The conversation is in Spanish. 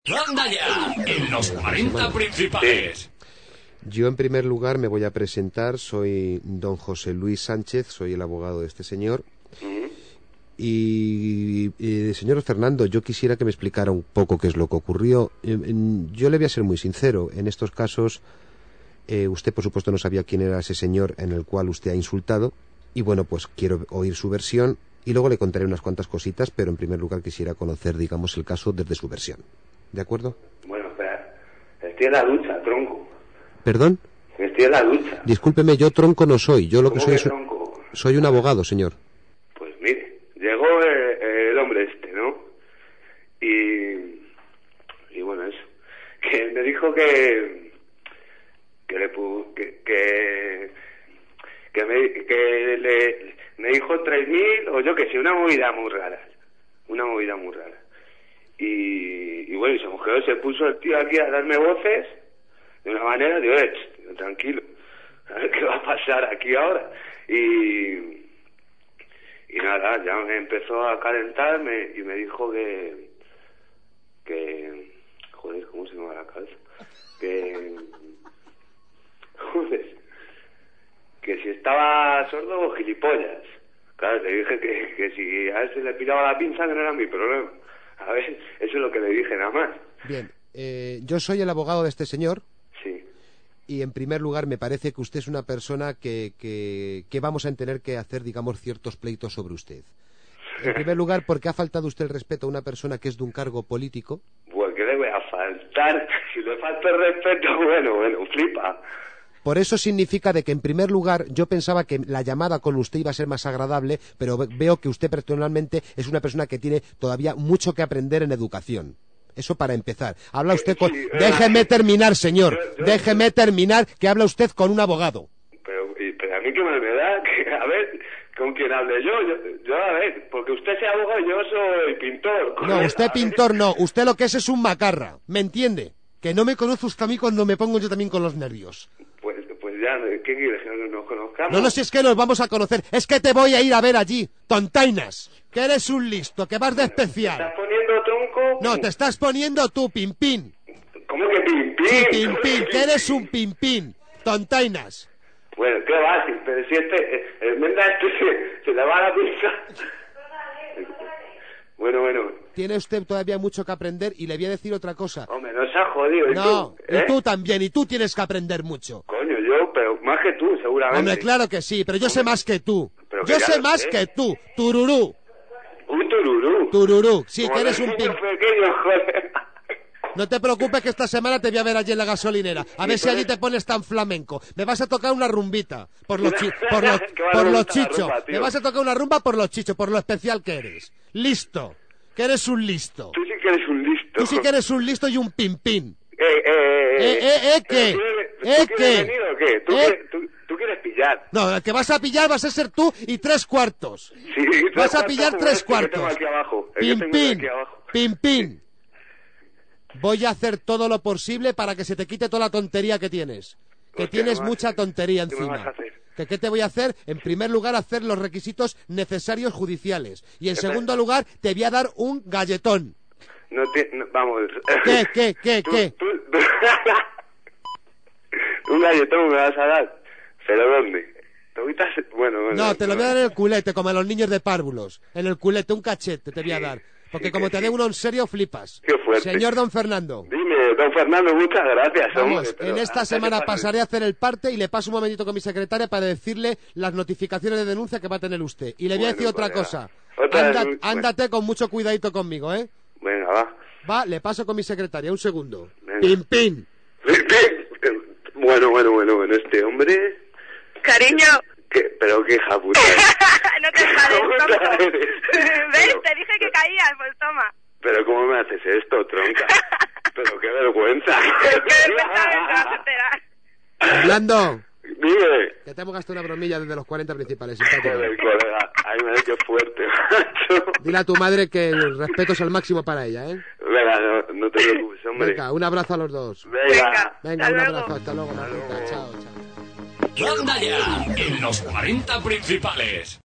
¡Anda ya! En los 40 principales. Yo en primer lugar me voy a presentar, soy don José Luis Sánchez, soy el abogado de este señor. Y señor Fernando, yo quisiera que me explicara un poco qué es lo que ocurrió. Yo le voy a ser muy sincero, en estos casos usted por supuesto no sabía quién era ese señor en el cual usted ha insultado, y bueno, pues quiero oír su versión y luego le contaré unas cuantas cositas, pero en primer lugar quisiera conocer, digamos, el caso desde su versión. ¿De acuerdo? Bueno, espera, estoy en la ducha, tronco. ¿Perdón? Estoy en la ducha. Discúlpeme, yo tronco no soy, yo lo que soy es... tronco? Soy un abogado, señor. Pues mire, llegó el hombre este, ¿no? Y bueno, eso. Que me dijo me dijo 3.000 o yo que sé, una movida muy rara. Y bueno, y se puso el tío aquí a darme voces de una manera, digo, tranquilo, a ver qué va a pasar aquí ahora. Y nada, ya me empezó a calentarme y me dijo que joder, ¿cómo se me va la cabeza? Que si estaba sordo o gilipollas. Claro, le dije que si a él se le piraba la pinza, que no era mi problema. A ver, eso es lo que le dije nada más. Bien, yo soy el abogado de este señor. Sí. Y en primer lugar me parece que usted es una persona que vamos a tener que hacer, digamos, ciertos pleitos sobre usted. En primer lugar, ¿por qué ha faltado usted el respeto a una persona que es de un cargo político? Pues que le voy a faltar. Si le falta el respeto, bueno, flipa. Por eso significa de que, en primer lugar, yo pensaba que la llamada con usted iba a ser más agradable, pero veo que usted personalmente es una persona que tiene todavía mucho que aprender en educación. Eso para empezar. Habla usted con... Déjeme terminar, señor. Déjeme terminar, que habla usted con un abogado. Pero a mí qué me da, a ver, ¿con quién hable yo? A ver, porque usted sea abogado y yo soy pintor. No, usted pintor no. Usted lo que es un macarra. ¿Me entiende? Que no me conoce usted a mí cuando me pongo yo también con los nervios. Pues ya, ¿qué quieres? ¿Que no nos conozcamos? No, si es que nos vamos a conocer. Es que te voy a ir a ver allí, tontainas. Que eres un listo, que vas de especial. ¿Te estás poniendo tronco? No, te estás poniendo tú, pimpín. ¿Cómo que pimpín? Sí, pimpín, que eres un pimpín. Tontainas. Bueno, ¿qué va? Pero si se le va la pizza. Bueno. Tiene usted todavía mucho que aprender y le voy a decir otra cosa. Hombre, no se ha jodido. No, y tú también, y tú tienes que aprender mucho. Coño, pero más que tú, seguramente. Hombre, claro que sí, pero yo sé más que tú. Yo sé más que tú, tururú. ¿Un tururú? Tururú, sí, que eres un pequeño, joder. No te preocupes que esta semana te voy a ver allí en la gasolinera. A ver si allí te pones tan flamenco. Me vas a tocar una rumbita por los chichos. Me vas a tocar una rumba por los chichos, por lo especial que eres. Listo. Que eres un listo. Tú sí que eres un listo. Tú sí que eres un listo y un pimpín. ¿Qué? ¿Tú quieres venir o qué? ¿Tú quieres pillar? No, el que vas a pillar vas a ser tú y 3/4. Sí, vas a pillar 3/4. Pimpín. Voy a hacer todo lo posible para que se te quite toda la tontería que tienes. Que tienes mucha tontería encima. ¿Qué me vas a hacer? ¿Qué te voy a hacer? En primer lugar, hacer los requisitos necesarios judiciales. Y en segundo lugar, te voy a dar un galletón. Vamos. ¿Qué? Un galletón me vas a dar. ¿Pero dónde? Bueno. No, te lo voy a dar en el culete, como a los niños de párvulos. En el culete, un cachete te voy a dar. Porque como te dé uno en serio, flipas. Qué fuerte. Señor don Fernando. Dime, don Fernando, muchas gracias. Vamos, en esta semana pasaré a hacer el parte y le paso un momentito con mi secretaria para decirle las notificaciones de denuncia que va a tener usted. Y le voy a decir otra cosa. Ándate con mucho cuidadito conmigo, ¿eh? Venga, va. Va, le paso con mi secretaria, un segundo. Venga. Pimpín. Bueno, este hombre... Cariño. ¿Pero qué hija puta? No te enfades, ¿ves? Te dije que caías, pues toma. ¿Pero cómo me haces esto, tronca? Pero qué vergüenza. Qué vergüenza, te vas a enterar. Fernando. Dime. Que te hemos gastado una bromilla desde los 40 principales. Joder, colega. Ay, madre, qué fuerte, macho. Dile a tu madre que el respeto es al máximo para ella, ¿eh? Venga, no te preocupes, hombre. Venga, un abrazo a los dos. Venga, un abrazo. Hasta luego, mamita. Chao. ¡Anda ya! En los 40 principales.